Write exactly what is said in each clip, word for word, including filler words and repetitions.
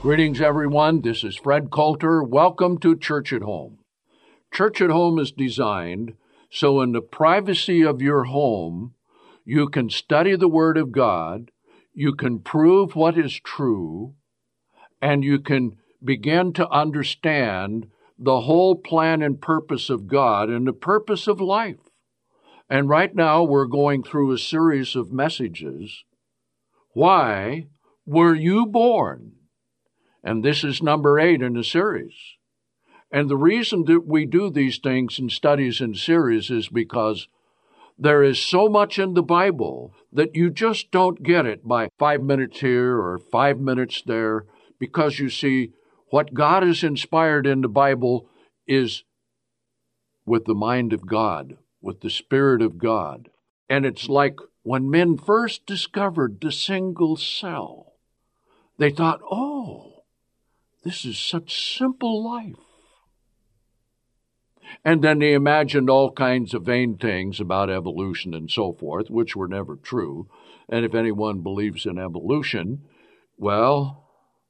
Greetings, everyone. This is Fred Coulter. Welcome to Church at Home. Church at Home is designed so in the privacy of your home, you can study the Word of God, you can prove what is true, and you can begin to understand the whole plan and purpose of God and the purpose of life. And right now, we're going through a series of messages. Why were you born? And this is number eight in the series. And the reason that we do these things and studies in series is because there is so much in the Bible that you just don't get it by five minutes here or five minutes there, because you see, what God has inspired in the Bible is with the mind of God, with the Spirit of God. And it's like when men first discovered the single cell, they thought, oh, this is such simple life. And then they imagined all kinds of vain things about evolution and so forth, which were never true. And if anyone believes in evolution, well,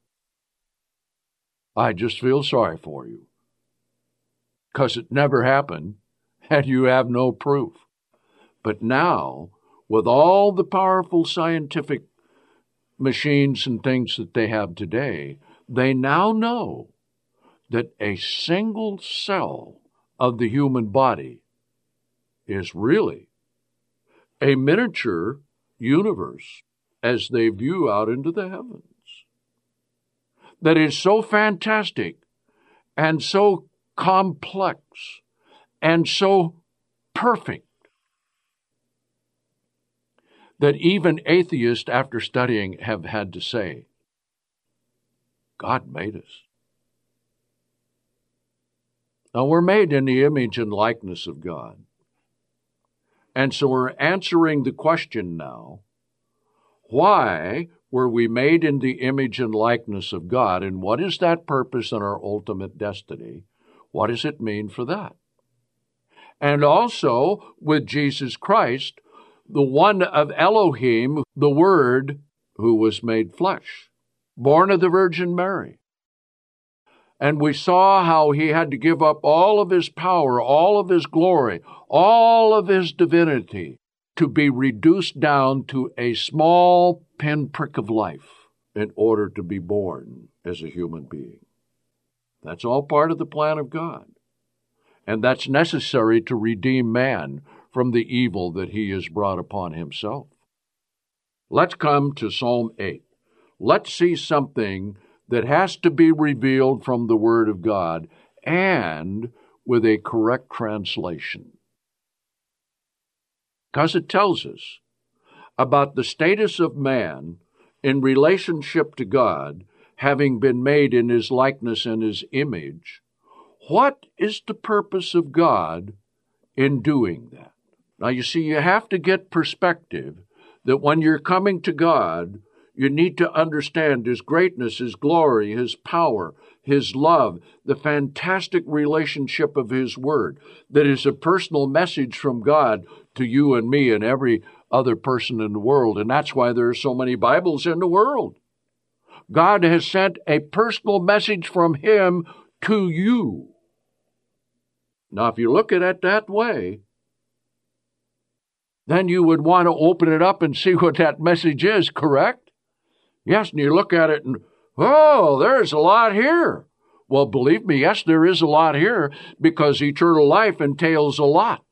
I just feel sorry for you, because it never happened, and you have no proof. But now, with all the powerful scientific machines and things that they have today, they now know that a single cell of the human body is really a miniature universe as they view out into the heavens. That is so fantastic and so complex and so perfect that even atheists, after studying, have had to say, God made us. Now, we're made in the image and likeness of God. And so we're answering the question now, why were we made in the image and likeness of God? And what is that purpose and our ultimate destiny? What does it mean for that? And also, with Jesus Christ, the one of Elohim, the Word who was made flesh, born of the Virgin Mary. And we saw how he had to give up all of his power, all of his glory, all of his divinity to be reduced down to a small pinprick of life in order to be born as a human being. That's all part of the plan of God. And that's necessary to redeem man from the evil that he has brought upon himself. Let's come to Psalm eight. Let's see something that has to be revealed from the Word of God and with a correct translation. Because it tells us about the status of man in relationship to God, having been made in his likeness and his image. What is the purpose of God in doing that? Now, you see, you have to get perspective that when you're coming to God, you need to understand His greatness, His glory, His power, His love, the fantastic relationship of His Word that is a personal message from God to you and me and every other person in the world. And that's why there are so many Bibles in the world. God has sent a personal message from Him to you. Now, if you look at it that way, then you would want to open it up and see what that message is, correct? Yes, and you look at it and, oh, there's a lot here. Well, believe me, yes, there is a lot here because eternal life entails a lot.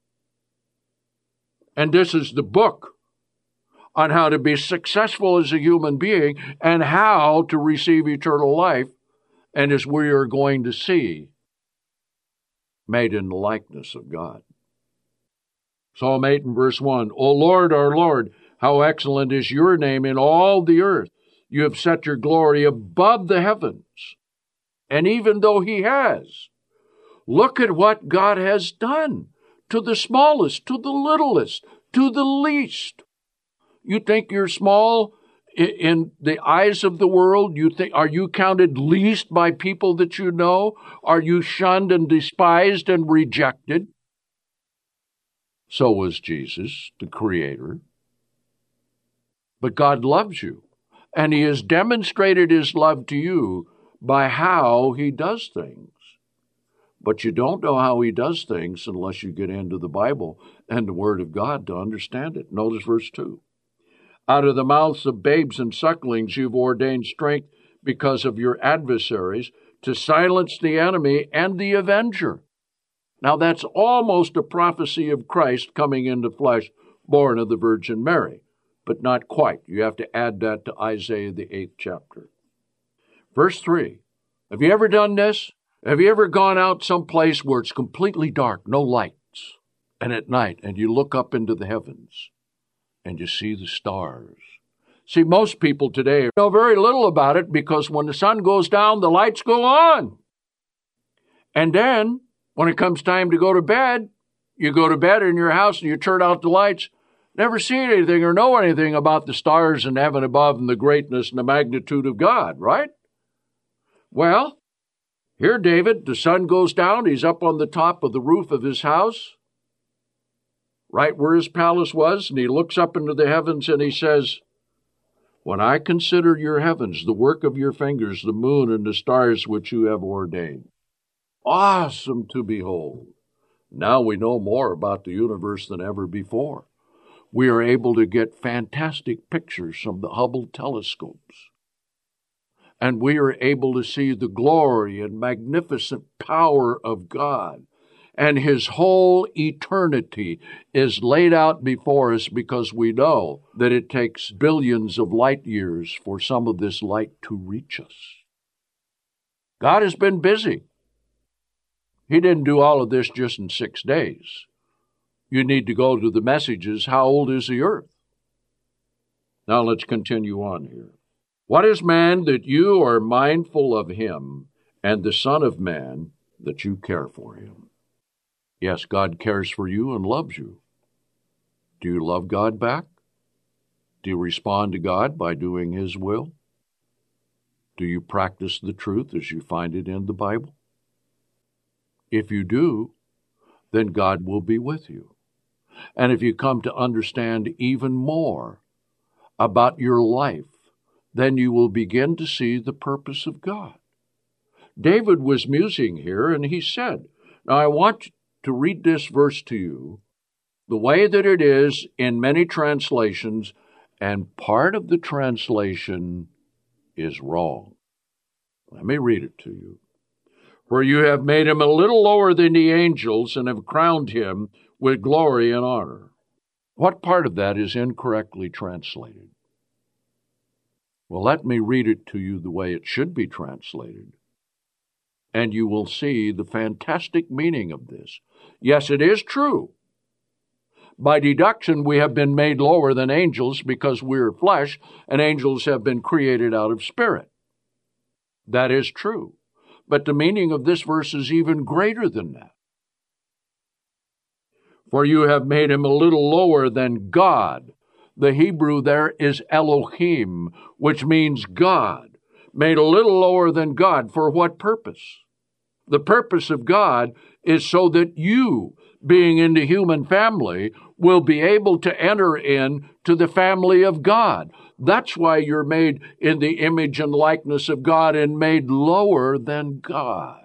And this is the book on how to be successful as a human being and how to receive eternal life, and as we are going to see, made in the likeness of God. Psalm eight and verse one, O Lord, our Lord, how excellent is your name in all the earth. You have set your glory above the heavens. And even though He has, look at what God has done to the smallest, to the littlest, to the least. You think you're small in the eyes of the world? You think, are you counted least by people that you know? Are you shunned and despised and rejected? So was Jesus, the Creator. But God loves you. and he has demonstrated his love to you by how he does things. But you don't know how he does things unless you get into the Bible and the Word of God to understand it. Notice verse two. Out of the mouths of babes and sucklings you've ordained strength because of your adversaries, to silence the enemy and the avenger. Now that's almost a prophecy of Christ coming into flesh, born of the Virgin Mary, but not quite. You have to add that to Isaiah, the eighth chapter. Verse three, have you ever done this? Have you ever gone out someplace where it's completely dark, no lights, and at night, and you look up into the heavens, and you see the stars? See, most people today know very little about it because when the sun goes down, the lights go on. And then, when it comes time to go to bed, you go to bed in your house and you turn out the lights, never seen anything or know anything about the stars in heaven above and the greatness and the magnitude of God, right? Well, here David, the sun goes down, he's up on the top of the roof of his house, right where his palace was, and he looks up into the heavens and he says, when I consider your heavens, the work of your fingers, the moon and the stars which you have ordained. Awesome to behold. Now we know more about the universe than ever before. We are able to get fantastic pictures from the Hubble telescopes. And we are able to see the glory and magnificent power of God. And his whole eternity is laid out before us because we know that it takes billions of light years for some of this light to reach us. God has been busy. He didn't do all of this just in six days. You need to go to the messages, how old is the earth? Now let's continue on here. What is man that you are mindful of him, and the Son of Man that you care for him? Yes, God cares for you and loves you. Do you love God back? Do you respond to God by doing his will? Do you practice the truth as you find it in the Bible? If you do, then God will be with you. And if you come to understand even more about your life, then you will begin to see the purpose of God. David was musing here, and he said, now I want to read this verse to you the way that it is in many translations, and part of the translation is wrong. Let me read it to you. For you have made him a little lower than the angels and have crowned him with glory and honor. What part of that is incorrectly translated? Well, let me read it to you the way it should be translated, and you will see the fantastic meaning of this. Yes, it is true. By deduction, we have been made lower than angels because we're flesh, and angels have been created out of spirit. That is true. But the meaning of this verse is even greater than that. For you have made him a little lower than God. The Hebrew there is Elohim, which means God. Made a little lower than God. For what purpose? The purpose of God is so that you, being in the human family, will be able to enter in to the family of God. That's why you're made in the image and likeness of God and made lower than God.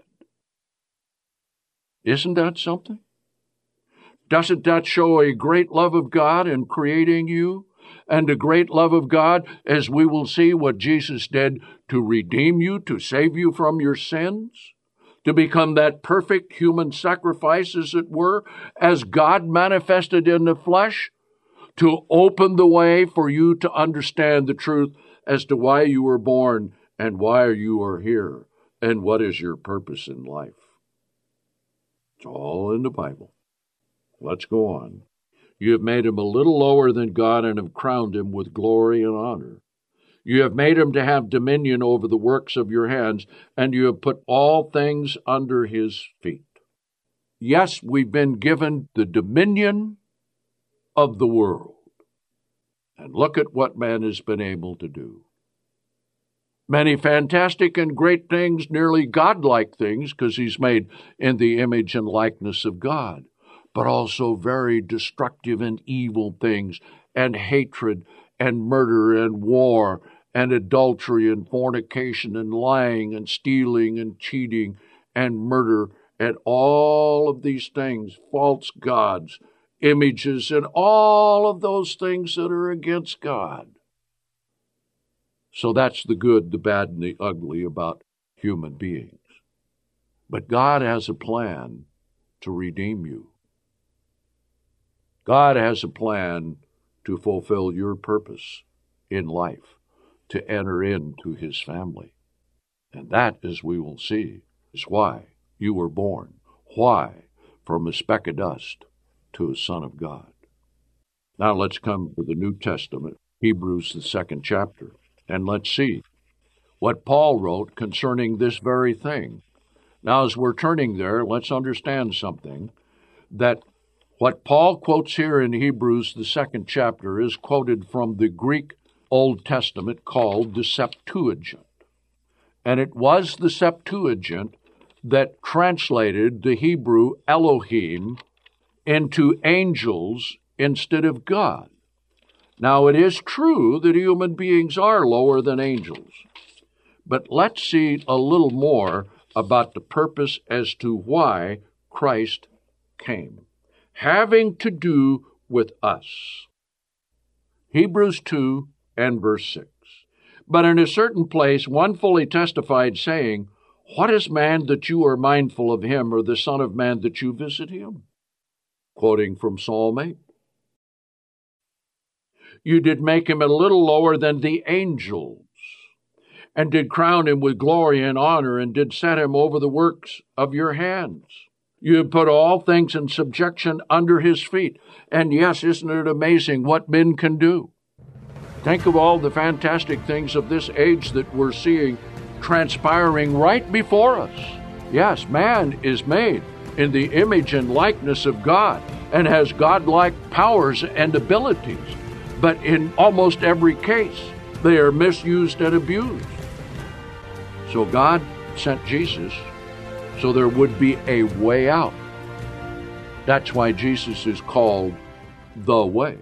Isn't that something? Doesn't that show a great love of God in creating you? And a great love of God, as we will see what Jesus did to redeem you, to save you from your sins, to become that perfect human sacrifice, as it were, as God manifested in the flesh, to open the way for you to understand the truth as to why you were born and why you are here and what is your purpose in life. It's all in the Bible. Let's go on. You have made him a little lower than God and have crowned him with glory and honor. You have made him to have dominion over the works of your hands, and you have put all things under his feet. Yes, we've been given the dominion of the world. And look at what man has been able to do. Many fantastic and great things, nearly godlike things, because he's made in the image and likeness of God, but also very destructive and evil things, and hatred, and murder, and war, and adultery and fornication and lying and stealing and cheating and murder and all of these things, false gods, images, and all of those things that are against God. So that's the good, the bad, and the ugly about human beings. But God has a plan to redeem you. God has a plan to fulfill your purpose in life, to enter into his family. And that, as we will see, is why you were born. Why? From a speck of dust to a son of God. Now let's come to the New Testament, Hebrews, the second chapter, and let's see what Paul wrote concerning this very thing. Now, as we're turning there, let's understand something, that what Paul quotes here in Hebrews, the second chapter, is quoted from the Greek Old Testament called the Septuagint. And it was the Septuagint that translated the Hebrew Elohim into angels instead of God. Now, it is true that human beings are lower than angels, but let's see a little more about the purpose as to why Christ came, having to do with us. Hebrews two and verse six. But in a certain place one fully testified, saying, What is man that you are mindful of him, or the Son of Man that you visit him? Quoting from Psalm eight. You did make him a little lower than the angels, and did crown him with glory and honor, and did set him over the works of your hands. You have put all things in subjection under his feet. And yes, isn't it amazing what men can do? Think of all the fantastic things of this age that we're seeing transpiring right before us. Yes, man is made in the image and likeness of God and has godlike powers and abilities. But in almost every case, they are misused and abused. So God sent Jesus so there would be a way out. That's why Jesus is called the way.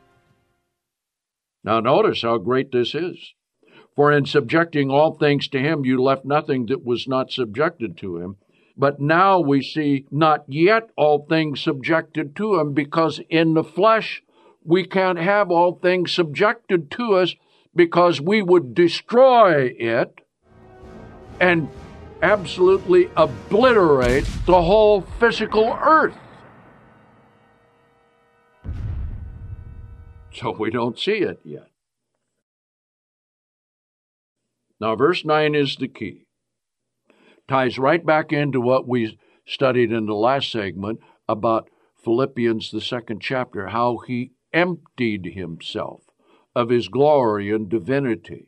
Now notice how great this is. For in subjecting all things to him, you left nothing that was not subjected to him. But now we see not yet all things subjected to him, because in the flesh we can't have all things subjected to us, because we would destroy it and absolutely obliterate the whole physical earth. So we don't see it yet. Now, verse nine is the key. Ties right back into what we studied in the last segment about Philippians, the second chapter, how he emptied himself of his glory and divinity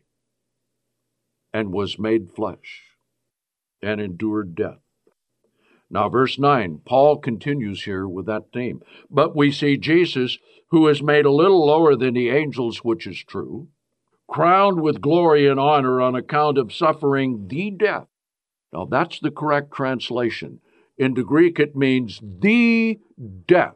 and was made flesh and endured death. Now, verse nine, Paul continues here with that theme. But we see Jesus, who is made a little lower than the angels, which is true, crowned with glory and honor on account of suffering the death. Now, that's the correct translation. In the Greek, it means the death,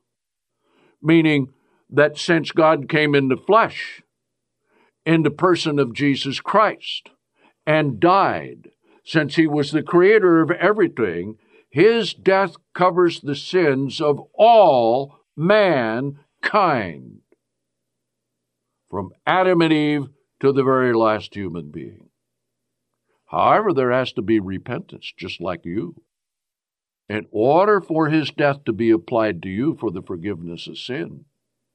meaning that since God came in the flesh, in the person of Jesus Christ, and died, since he was the creator of everything, his death covers the sins of all mankind, from Adam and Eve to the very last human being. However, there has to be repentance, just like you. In order for his death to be applied to you for the forgiveness of sin,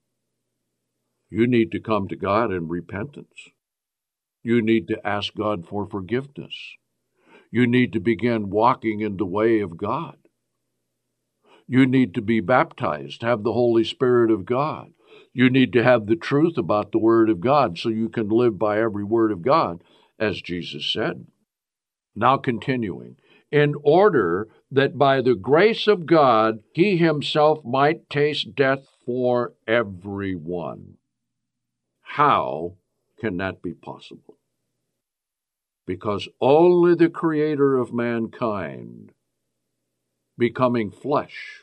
you need to come to God in repentance. You need to ask God for forgiveness. You need to begin walking in the way of God. You need to be baptized, have the Holy Spirit of God. You need to have the truth about the Word of God so you can live by every word of God, as Jesus said. Now continuing, in order that by the grace of God he himself might taste death for everyone. How can that be possible? Because only the Creator of mankind, becoming flesh,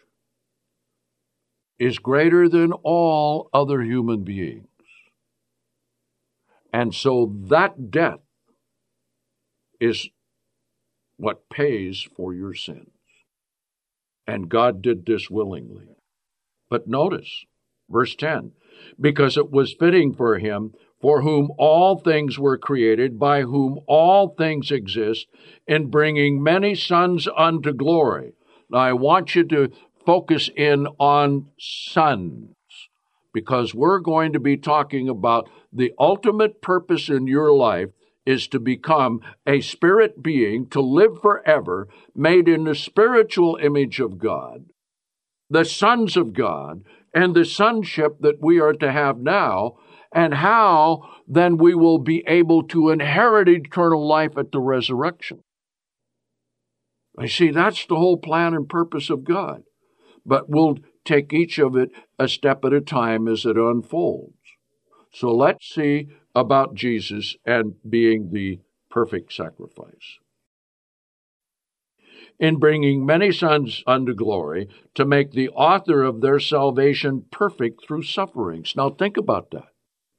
is greater than all other human beings. And so that death is what pays for your sins. And God did this willingly. But notice, verse ten, because it was fitting for him, for whom all things were created, by whom all things exist, in bringing many sons unto glory. Now, I want you to focus in on sons, because we're going to be talking about the ultimate purpose in your life is to become a spirit being, to live forever, made in the spiritual image of God, the sons of God, and the sonship that we are to have now, and how then we will be able to inherit eternal life at the resurrection. I see, that's the whole plan and purpose of God. But we'll take each of it a step at a time as it unfolds. So let's see about Jesus and being the perfect sacrifice. In bringing many sons unto glory, to make the author of their salvation perfect through sufferings. Now think about that.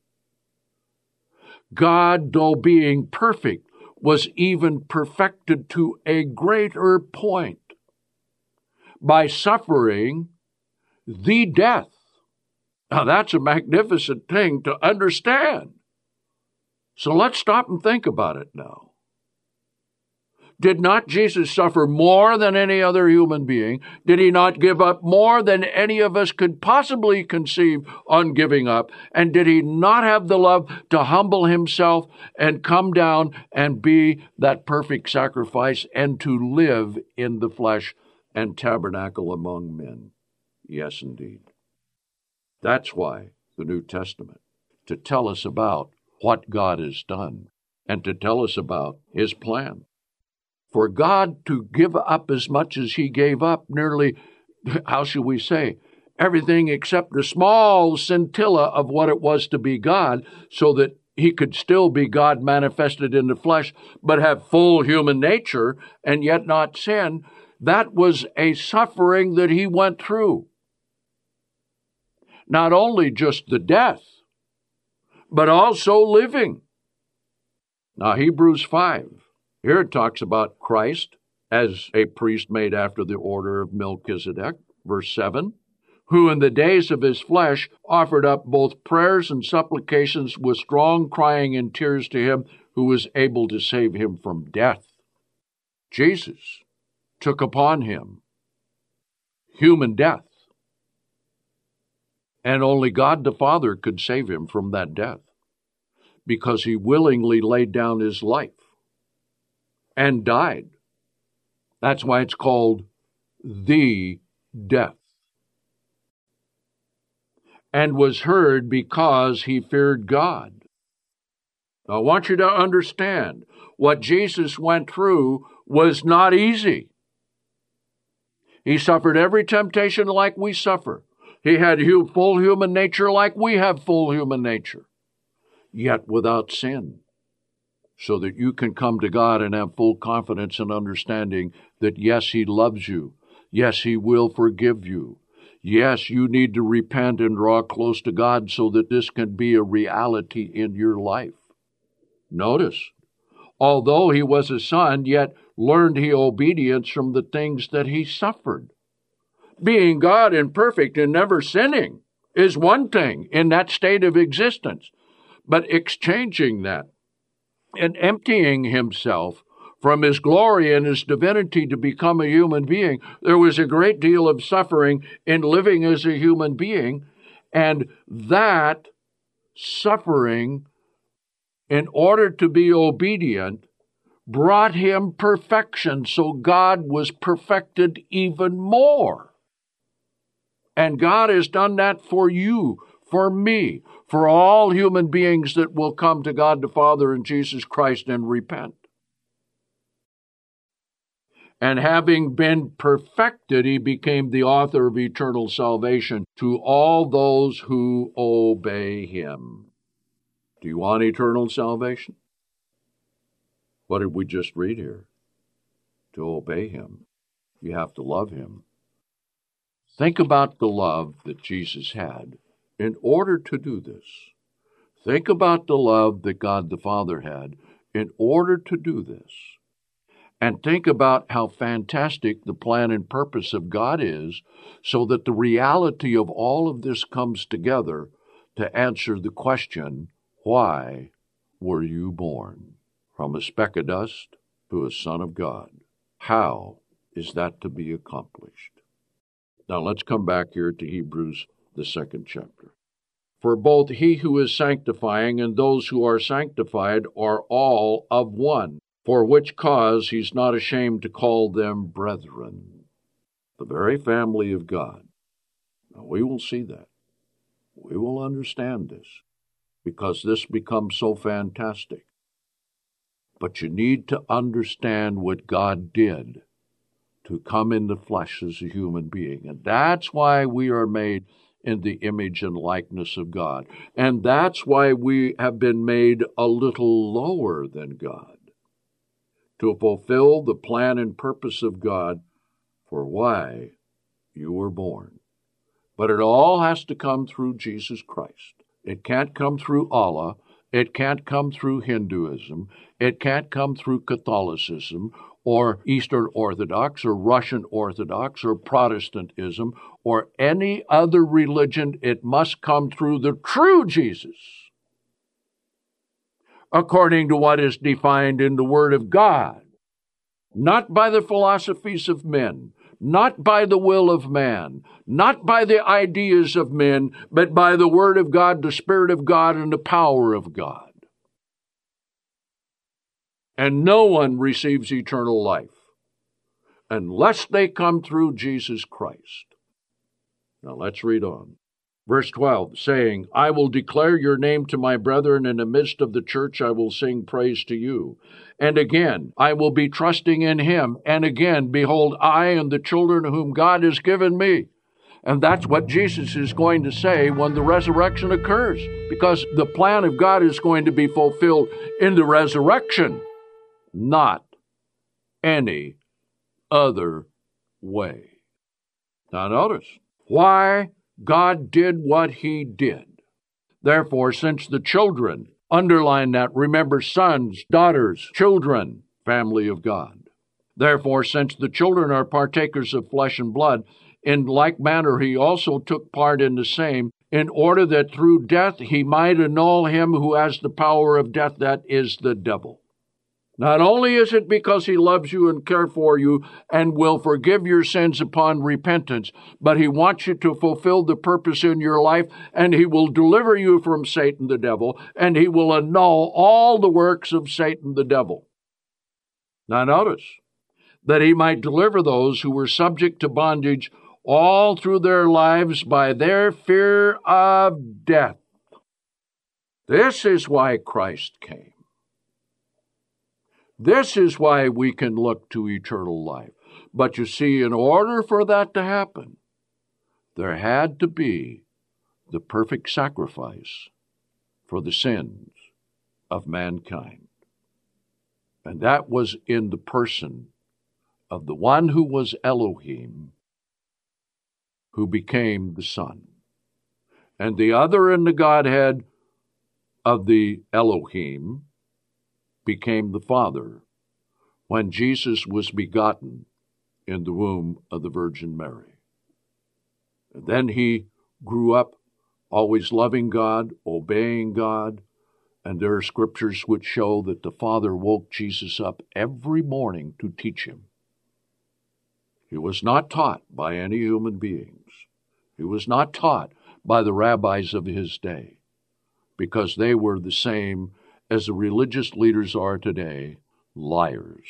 God, though being perfect, was even perfected to a greater point by suffering the death. Now that's a magnificent thing to understand. So let's stop and think about it now. Did not Jesus suffer more than any other human being? Did he not give up more than any of us could possibly conceive on giving up? And did he not have the love to humble himself and come down and be that perfect sacrifice and to live in the flesh and tabernacle among men? Yes, indeed. That's why the New Testament, to tell us about what God has done and to tell us about his plan. For God to give up as much as he gave up, nearly, how shall we say, everything except the small scintilla of what it was to be God, so that he could still be God manifested in the flesh, but have full human nature and yet not sin, that was a suffering that he went through. Not only just the death, but also living. Now, Hebrews five. Here it talks about Christ as a priest made after the order of Melchizedek, verse seven, who in the days of his flesh offered up both prayers and supplications with strong crying and tears to him who was able to save him from death. Jesus took upon him human death, and only God the Father could save him from that death, because he willingly laid down his life and died. That's why it's called the death. And was heard because he feared God. Now, I want you to understand, what Jesus went through was not easy. He suffered every temptation like we suffer. He had full human nature like we have full human nature, yet without sin, so that you can come to God and have full confidence and understanding that, yes, he loves you. Yes, he will forgive you. Yes, you need to repent and draw close to God so that this can be a reality in your life. Notice, although he was a son, yet learned he obedience from the things that he suffered. Being God and perfect and never sinning is one thing in that state of existence, but exchanging that and emptying himself from his glory and his divinity to become a human being, there was a great deal of suffering in living as a human being, and that suffering, in order to be obedient, brought him perfection, so God was perfected even more. And God has done that for you, for me, for all human beings that will come to God the Father and Jesus Christ and repent. And having been perfected, he became the author of eternal salvation to all those who obey him. Do you want eternal salvation? What did we just read here? To obey him, you have to love him. Think about the love that Jesus had in order to do this. Think about the love that God the Father had in order to do this. And think about how fantastic the plan and purpose of God is, so that the reality of all of this comes together to answer the question, why were you born? From a speck of dust to a son of God. How is that to be accomplished? Now let's come back here to Hebrews, the second chapter. For both he who is sanctifying and those who are sanctified are all of one, for which cause he's not ashamed to call them brethren. The very family of God. Now we will see that. We will understand this, because this becomes so fantastic. But you need to understand what God did to come in the flesh as a human being. And that's why we are made in the image and likeness of God. And that's why we have been made a little lower than God, to fulfill the plan and purpose of God for why you were born. But it all has to come through Jesus Christ. It can't come through Allah. It can't come through Hinduism. It can't come through Catholicism or Eastern Orthodox or Russian Orthodox or Protestantism or any other religion. It must come through the true Jesus, according to what is defined in the Word of God, not by the philosophies of men, not by the will of man, not by the ideas of men, but by the Word of God, the Spirit of God, and the power of God. And no one receives eternal life unless they come through Jesus Christ. Now let's read on. Verse twelve, saying, I will declare your name to my brethren, in the midst of the church I will sing praise to you. And again, I will be trusting in him. And again, behold, I and the children whom God has given me. And that's what Jesus is going to say when the resurrection occurs, because the plan of God is going to be fulfilled in the resurrection, not any other way. Now notice why God did what he did. Therefore, since the children, underline that, remember sons, daughters, children, family of God. Therefore, since the children are partakers of flesh and blood, in like manner he also took part in the same, in order that through death he might annul him who has the power of death, that is the devil. Not only is it because he loves you and cares for you and will forgive your sins upon repentance, but he wants you to fulfill the purpose in your life, and he will deliver you from Satan the devil, and he will annul all the works of Satan the devil. Now notice, that he might deliver those who were subject to bondage all through their lives by their fear of death. This is why Christ came. This is why we can look to eternal life. But you see, in order for that to happen, there had to be the perfect sacrifice for the sins of mankind. And that was in the person of the one who was Elohim, who became the Son. And the other in the Godhead of the Elohim became the Father when Jesus was begotten in the womb of the Virgin Mary. And then he grew up always loving God, obeying God, and there are scriptures which show that the Father woke Jesus up every morning to teach him. He was not taught by any human beings. He was not taught by the rabbis of his day, because they were the same as the religious leaders are today, liars.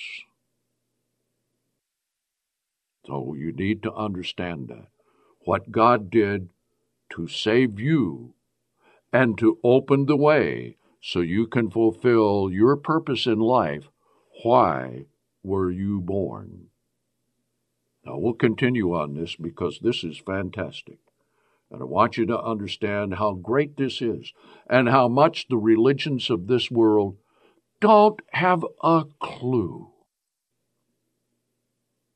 So you need to understand that. What God did to save you and to open the way so you can fulfill your purpose in life, why were you born? Now we'll continue on this because this is fantastic. And I want you to understand how great this is and how much the religions of this world don't have a clue.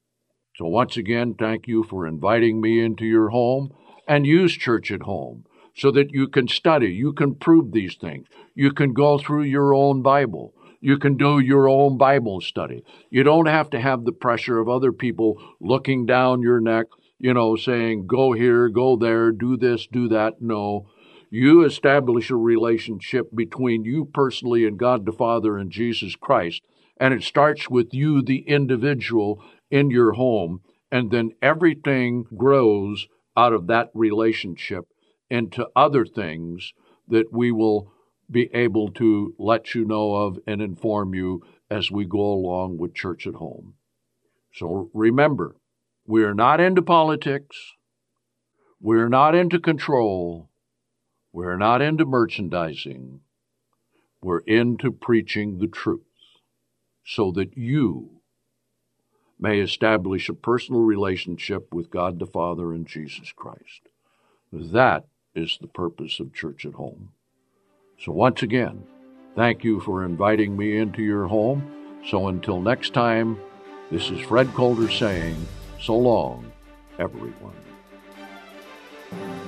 So once again, thank you for inviting me into your home, and use Church at Home so that you can study, you can prove these things. You can go through your own Bible. You can do your own Bible study. You don't have to have the pressure of other people looking down your neck, you know, saying, go here, go there, do this, do that. No. You establish a relationship between you personally and God the Father and Jesus Christ. And it starts with you, the individual, in your home. And then everything grows out of that relationship into other things that we will be able to let you know of and inform you as we go along with Church at Home. So remember, we are not into politics. We're not into control. We're not into merchandising. We're into preaching the truth so that you may establish a personal relationship with God the Father and Jesus Christ. That is the purpose of Church at Home. So once again, thank you for inviting me into your home. So until next time, this is Fred Coulter saying, so long, everyone.